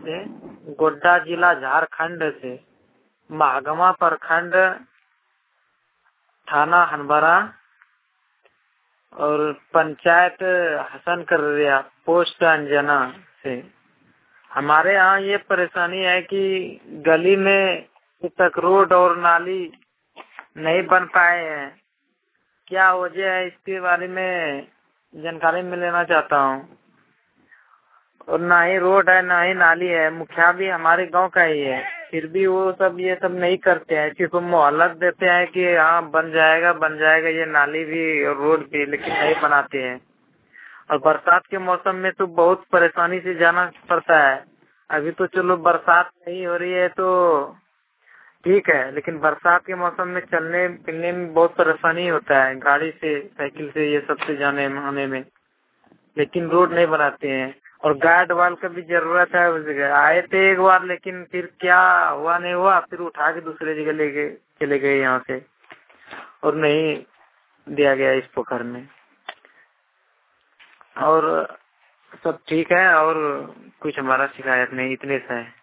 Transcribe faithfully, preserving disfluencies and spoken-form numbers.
से, गोड्डा जिला झारखंड से, महागमा प्रखंड, थाना हनबरा और पंचायत हसन कररिया, पोस्ट अंजना से। हमारे यहाँ ये परेशानी है कि गली में अब तक रोड और नाली नहीं बन पाए हैं। क्या वजह है, इसके बारे में जानकारी मैं लेना चाहता हूँ। और ना ही रोड है ना ही नाली है। मुखिया भी हमारे गांव का ही है, फिर भी वो सब ये सब नहीं करते हैं। सिर्फ मोहलत देते हैं कि हाँ बन जाएगा बन जाएगा ये नाली भी और रोड भी, लेकिन नहीं बनाते हैं। और बरसात के मौसम में तो बहुत परेशानी से जाना पड़ता है। अभी तो चलो बरसात नहीं हो रही है तो ठीक है, लेकिन बरसात के मौसम में चलने फिरने में बहुत परेशानी होता है, गाड़ी से साइकिल से ये सब से जाने आने में। लेकिन रोड नहीं बनाते हैं। और गार्ड वाल का भी जरूरत है। उस जगह आए थे एक बार, लेकिन फिर क्या हुआ नहीं हुआ, फिर उठा के दूसरे जगह ले गए चले गए यहाँ से, और नहीं दिया गया इस पोखर में। और सब ठीक है, और कुछ हमारा शिकायत नहीं, इतने सा है।